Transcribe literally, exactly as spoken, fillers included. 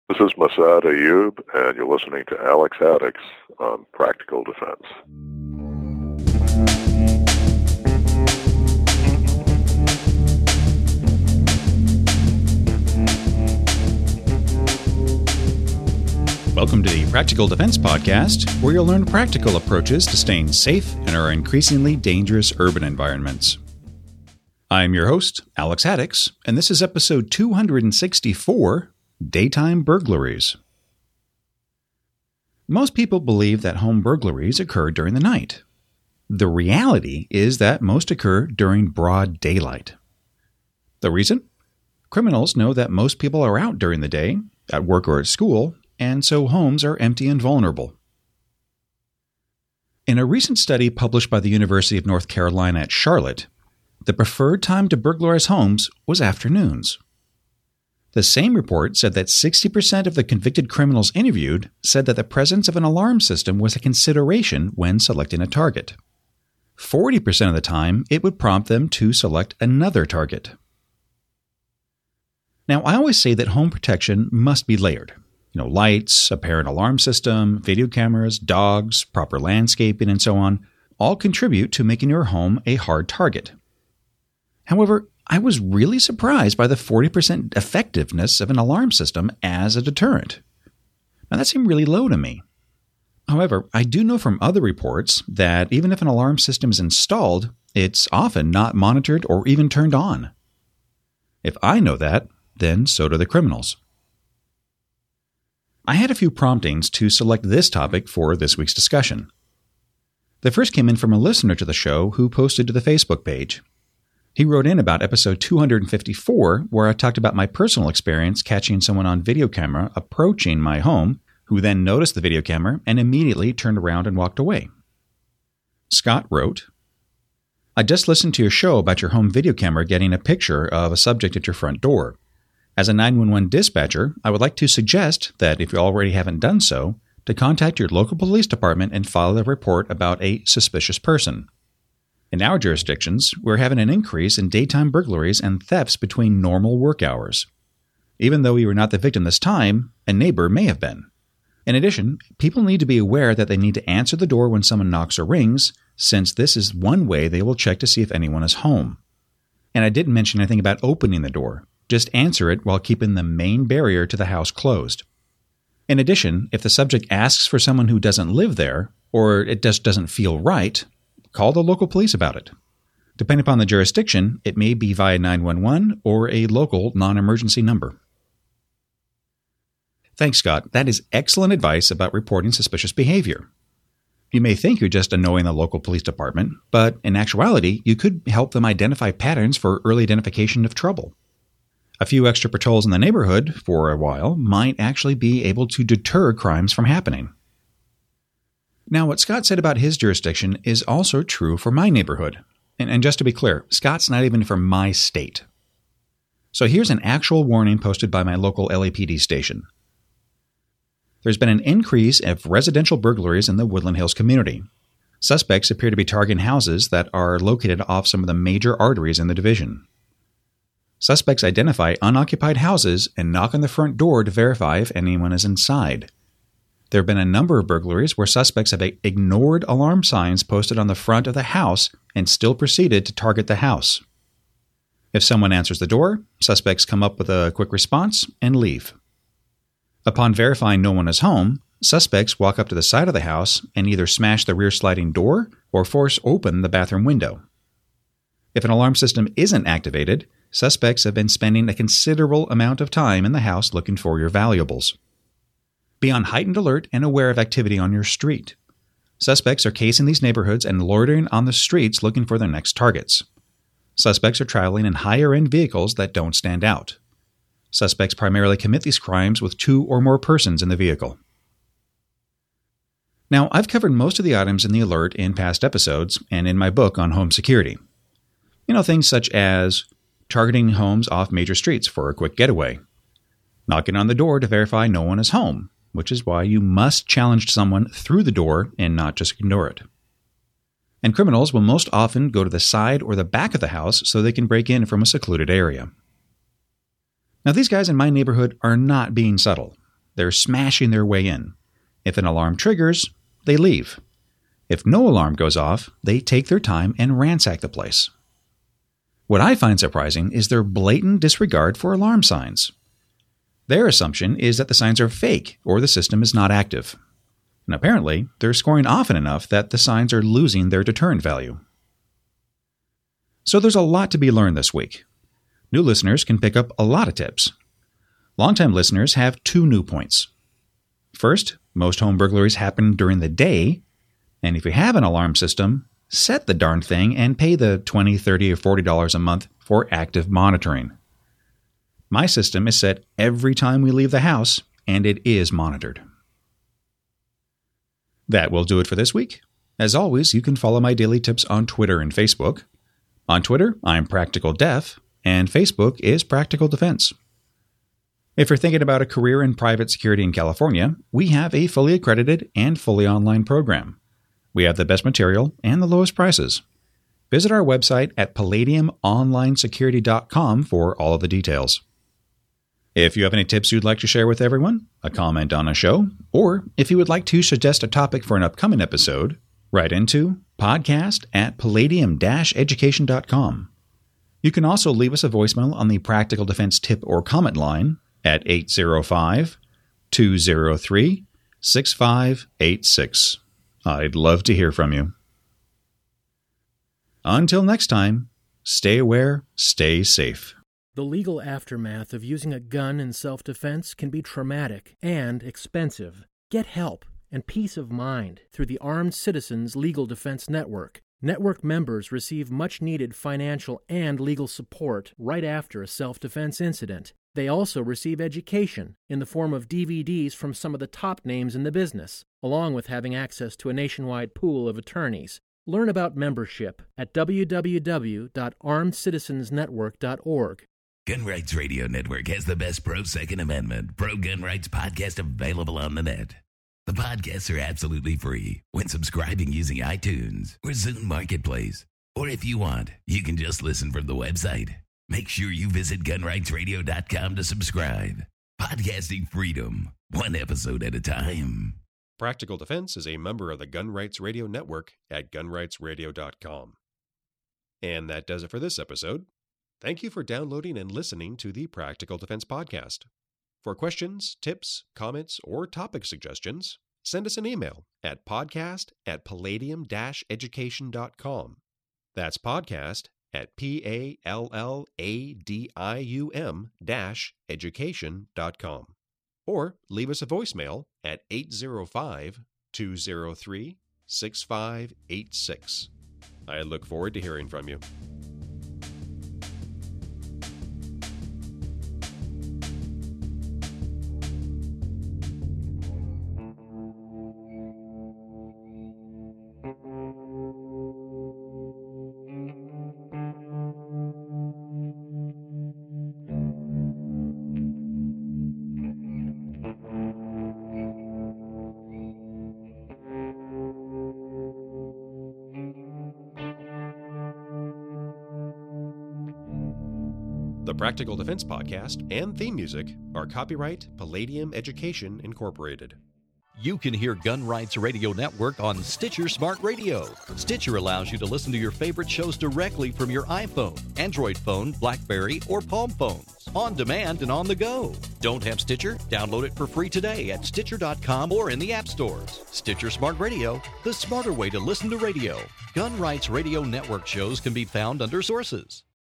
This is Massad Ayoob, and you're listening to Alex Haddix on Practical Defense. Welcome to the Practical Defense Podcast, where you'll learn practical approaches to staying safe in our increasingly dangerous urban environments. I'm your host, Alex Haddix, and this is episode two hundred sixty-four, Daytime Burglaries. Most people believe that home burglaries occur during the night. The reality is that most occur during broad daylight. The reason? Criminals know that most people are out during the day, at work or at school, and so homes are empty and vulnerable. In a recent study published by the University of North Carolina at Charlotte, the preferred time to burglarize homes was afternoons. The same report said that sixty percent of the convicted criminals interviewed said that the presence of an alarm system was a consideration when selecting a target. forty percent of the time, it would prompt them to select another target. Now, I always say that home protection must be layered. You know, lights, a parent alarm system, video cameras, dogs, proper landscaping, and so on, all contribute to making your home a hard target. However, I was really surprised by the forty percent effectiveness of an alarm system as a deterrent. Now, that seemed really low to me. However, I do know from other reports that even if an alarm system is installed, it's often not monitored or even turned on. If I know that, then so do the criminals. I had a few promptings to select this topic for this week's discussion. The first came in from a listener to the show who posted to the Facebook page. He wrote in about episode two hundred fifty-four, where I talked about my personal experience catching someone on video camera approaching my home, who then noticed the video camera and immediately turned around and walked away. Scott wrote, I just listened to your show about your home video camera getting a picture of a subject at your front door. As a nine one one dispatcher, I would like to suggest that if you already haven't done so, to contact your local police department and file a report about a suspicious person. In our jurisdictions, we're having an increase in daytime burglaries and thefts between normal work hours. Even though we were not the victim this time, a neighbor may have been. In addition, people need to be aware that they need to answer the door when someone knocks or rings, since this is one way they will check to see if anyone is home. And I didn't mention anything about opening the door. Just answer it while keeping the main barrier to the house closed. In addition, if the subject asks for someone who doesn't live there, or it just doesn't feel right, call the local police about it. Depending upon the jurisdiction, it may be via nine one one or a local non-emergency number. Thanks, Scott. That is excellent advice about reporting suspicious behavior. You may think you're just annoying the local police department, but in actuality, you could help them identify patterns for early identification of trouble. A few extra patrols in the neighborhood for a while might actually be able to deter crimes from happening. Now, what Scott said about his jurisdiction is also true for my neighborhood. And, and just to be clear, Scott's not even from my state. So here's an actual warning posted by my local L A P D station. There's been an increase of residential burglaries in the Woodland Hills community. Suspects appear to be targeting houses that are located off some of the major arteries in the division. Suspects identify unoccupied houses and knock on the front door to verify if anyone is inside. There have been a number of burglaries where suspects have ignored alarm signs posted on the front of the house and still proceeded to target the house. If someone answers the door, suspects come up with a quick response and leave. Upon verifying no one is home, suspects walk up to the side of the house and either smash the rear sliding door or force open the bathroom window. If an alarm system isn't activated, suspects have been spending a considerable amount of time in the house looking for your valuables. Be on heightened alert and aware of activity on your street. Suspects are casing these neighborhoods and loitering on the streets looking for their next targets. Suspects are traveling in higher-end vehicles that don't stand out. Suspects primarily commit these crimes with two or more persons in the vehicle. Now, I've covered most of the items in the alert in past episodes and in my book on home security. You know, things such as targeting homes off major streets for a quick getaway, knocking on the door to verify no one is home, which is why you must challenge someone through the door and not just ignore it. And criminals will most often go to the side or the back of the house so they can break in from a secluded area. Now, these guys in my neighborhood are not being subtle. they're smashing their way in. If an alarm triggers, they leave. If no alarm goes off, they take their time and ransack the place. What I find surprising is their blatant disregard for alarm signs. Their assumption is that the signs are fake or the system is not active. And apparently, they're scoring often enough that the signs are losing their deterrent value. So there's a lot to be learned this week. New listeners can pick up a lot of tips. Longtime listeners have two new points. First, most home burglaries happen during the day, and if you have an alarm system, set the darn thing and pay the twenty dollars, thirty dollars, or forty dollars a month for active monitoring. My system is set every time we leave the house, and it is monitored. That will do it for this week. As always, you can follow my daily tips on Twitter and Facebook. On Twitter, I'm Practical Def, and Facebook is Practical Defense. If you're thinking about a career in private security in California, we have a fully accredited and fully online program. We have the best material and the lowest prices. Visit our website at palladium online security dot com for all of the details. If you have any tips you'd like to share with everyone, a comment on a show, or if you would like to suggest a topic for an upcoming episode, write into podcast at palladium education dot com. You can also leave us a voicemail on the Practical Defense tip or comment line at eight zero five, two zero three, six five eight six. I'd love to hear from you. Until next time, stay aware, stay safe. The legal aftermath of using a gun in self-defense can be traumatic and expensive. Get help and peace of mind through the Armed Citizens Legal Defense Network. Network members receive much-needed financial and legal support right after a self-defense incident. They also receive education in the form of D V Ds from some of the top names in the business, along with having access to a nationwide pool of attorneys. Learn about membership at w w w dot armed citizens network dot org. Gun Rights Radio Network has the best pro-Second Amendment, pro-gun rights podcast available on the net. The podcasts are absolutely free when subscribing using iTunes or Zune Marketplace. Or if you want, you can just listen from the website. Make sure you visit gun rights radio dot com to subscribe. Podcasting freedom, one episode at a time. Practical Defense is a member of the Gun Rights Radio Network at gun rights radio dot com. And that does it for this episode. Thank you for downloading and listening to the Practical Defense Podcast. For questions, tips, comments, or topic suggestions, send us an email at podcast at palladium education dot com. That's podcast at P A L L A D I U M dash education dot com. Or leave us a voicemail at eight zero five, two zero three, six five eight six. I look forward to hearing from you. The Practical Defense Podcast and theme music are copyright Palladium Education, Incorporated. You can hear Gun Rights Radio Network on Stitcher Smart Radio. Stitcher allows you to listen to your favorite shows directly from your iPhone, Android phone, BlackBerry, or Palm phones, on demand and on the go. Don't have Stitcher? Download it for free today at stitcher dot com or in the app stores. Stitcher Smart Radio, the smarter way to listen to radio. Gun Rights Radio Network shows can be found under Sources.